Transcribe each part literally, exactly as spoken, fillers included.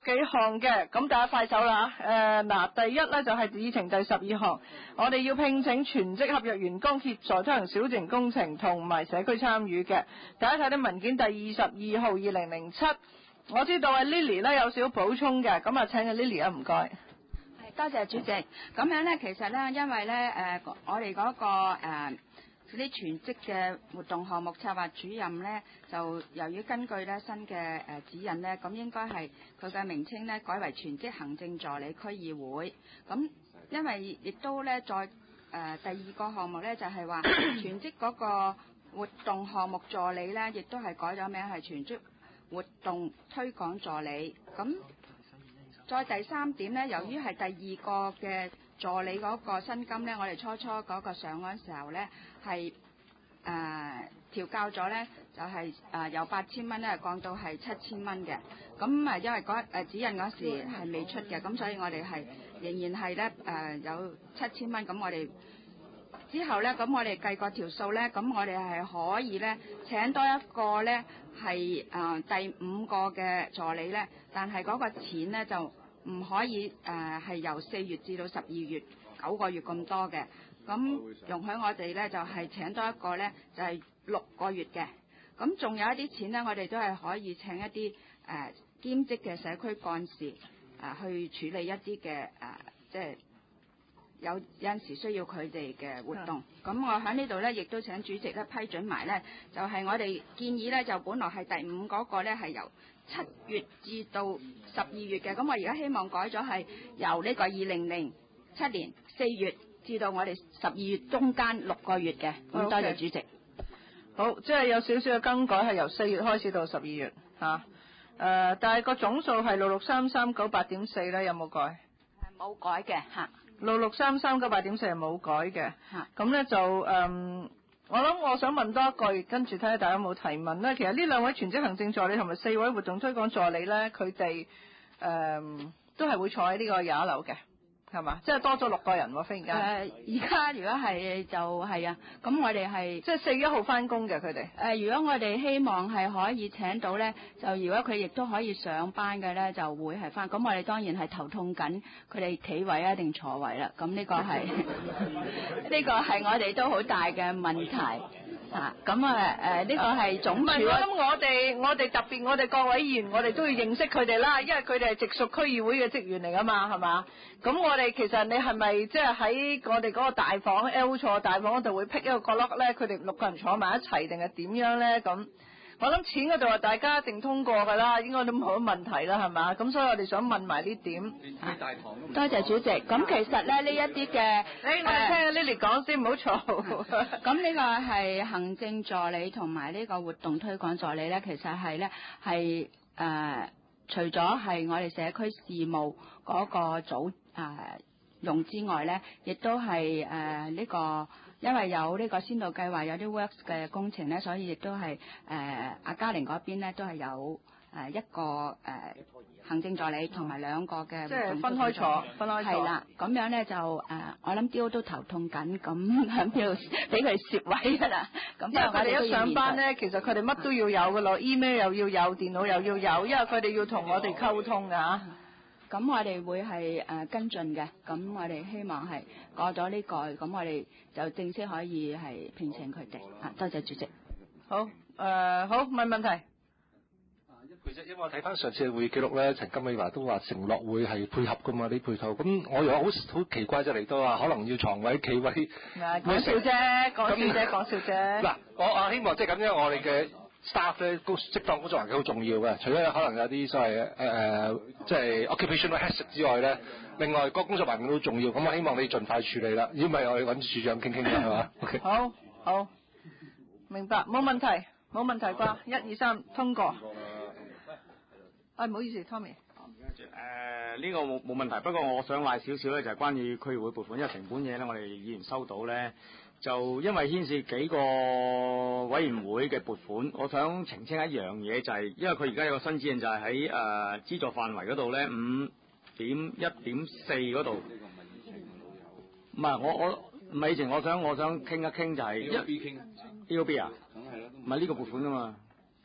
幾項嘅，咁大家快手啦。誒嗱，第一咧就係議程第十二項，我哋要聘請全職合約員工協助推行小型工程同埋社區參與嘅。大家睇啲文件第二十二號二零零七，我知道啊 Lily 咧有少少補充嘅，咁啊請阿 Lily 啊，唔該。 係，多謝主席。咁樣咧，其實咧，因為咧誒、呃，我哋嗰、那個誒。呃嗰啲全職嘅活動項目策劃主任呢，就由於根據咧新嘅誒指引呢，咁應該係佢嘅名稱呢改為全職行政助理區議會。咁因為亦都呢，再誒、呃、第二個項目呢，就係、是、話全職嗰個活動項目助理呢，亦都係改咗名係全職活動推廣助理。咁再第三點呢，由於係第二個嘅助理嗰個薪金呢，我哋初初嗰個上岸時候呢，係誒、呃、調校咗呢，就係、是、誒、呃、由八千蚊呢降到係七千蚊嘅。咁啊，因為嗰誒、呃、指引嗰時係未出嘅，咁所以我哋係仍然係呢誒、呃、有七千蚊。咁我哋之後呢，咁我哋計過條數呢，咁我哋係可以呢請多一個呢係誒、呃、第五個嘅助理呢，但係嗰個錢呢就唔可以誒係、呃、由四月至到十二月九個月咁多嘅，咁容許我哋咧就係、是、請多一個咧就係、是、六個月嘅，咁仲有一啲錢咧，我哋都係可以請一啲誒、呃、兼職嘅社區幹事誒、呃、去處理一啲嘅誒即係有有陣時需要佢哋嘅活動。咁我喺呢度咧亦都請主席咧批准埋咧，就係、是、我哋建議咧就本來係第五嗰個咧係由七月至到十二月嘅，咁我而家希望改咗係由呢個二零零七年四月至到我哋十二月中間六個月嘅。咁多謝主席。 好，即係有少少嘅更改，係由四月開始到十二月嚇。誒、啊呃，但係個總數係六六三三九八點四咧，有冇改？ 係冇改嘅嚇。 六六三三九八點四係冇改嘅嚇。咁咧就誒。嗯我諗我想問多一句，跟住睇下大家有冇提問咧。其實呢兩位全職行政助理同埋四位活動推廣助理咧，佢哋誒都係會坐喺呢個廿一樓嘅，係嘛？即係多咗六個人喎，忽然間。誒、呃， 而家如果係就係啊，咁我哋係即係四月一號翻工嘅佢哋。誒、 呃，如果我哋希望係可以請到咧，就如果佢亦都可以上班嘅咧，就會係翻。咁我哋當然係頭痛緊佢哋企位啊定坐位啦。咁呢個係呢個係我哋都好大嘅問題。嚇，咁啊誒呢個係總署。咁我哋我哋特別我哋各位議員，我哋都要認識佢哋啦，因為佢哋係直屬區議會嘅職員嚟噶嘛，係嘛？咁我哋其實你係咪即係喺我哋嗰個大房 L 座大房嗰度會辟一個角落咧？佢哋六個人坐埋一齊定係點樣咧？咁我諗錢嗰度話大家一定通過㗎啦，應該都冇乜問題啦，係嘛？咁所以我哋想問埋呢點。 大堂多謝主席。咁其實咧呢一啲嘅， 你我哋聽 Lily 講先，唔好嘈。 咁呢個係行政助理同埋呢個活動推廣助理咧，其實係咧係誒除咗係我哋社區事務嗰個組誒、呃、用之外咧，亦都係誒呢個。因為有呢個先導計劃有啲 works 嘅工程咧，所以亦都係誒阿嘉玲嗰邊咧都係有誒、呃、一個誒、呃、行政助理同埋兩個嘅即係分開坐，分開坐。 係啦，咁樣咧就誒、呃、我諗 D O 都頭痛緊，咁喺邊度俾佢攝位㗎啦。咁因為我哋一上班咧，其實佢哋乜都要有㗎咯 ，email 又要有，電腦又要有，因為佢哋要同我哋溝通㗎。 咁我哋會係誒、呃、跟進嘅，咁我哋希望係過咗呢、這個，咁我哋就正式可以係聘請佢哋。啊，多謝主席。 好，誒、呃、好問問題。 啊一句啫，因為我睇翻上次嘅會議記錄咧，陳金美華都話承諾會係配合噶嘛啲配套，咁我又好好奇怪就嚟到話可能要床位企位。 講笑啫，講笑啫，講笑啫。 嗱，我我希望即係咁，因為我哋嘅。staff 咧，高適當工作環境好重要嘅。除咗可能有啲所謂誒誒，即係 occupational hazard 之外咧，另外個工作環境都重要。咁我希望你盡快處理啦。如果唔係，我哋揾處長傾傾啦，係嘛 ？OK。好， 好，明白，冇問題，冇問題啩？一二三，通過。啊，唔好意思 ，Tommy。 誒呢個冇冇問題，不過我想賴少少咧，就係關於區議會撥款，因為成本嘢咧，我哋議員收到咧。就因為牽涉幾個委員會嘅撥款，我想澄清一樣嘢，就係因為佢而家有個新指引，就係喺誒資助範圍嗰度咧，五點一點四嗰度。唔係我我唔係以前我想我想傾一傾就係 A O B 傾 A O B 啊，梗係啦，唔係呢個撥款啊嘛。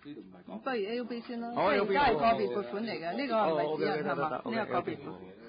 不如 A O B 先啦， 好即係而家係 A O B 個別撥款嚟嘅，呢個唔係指引係嘛？呢個個別撥款。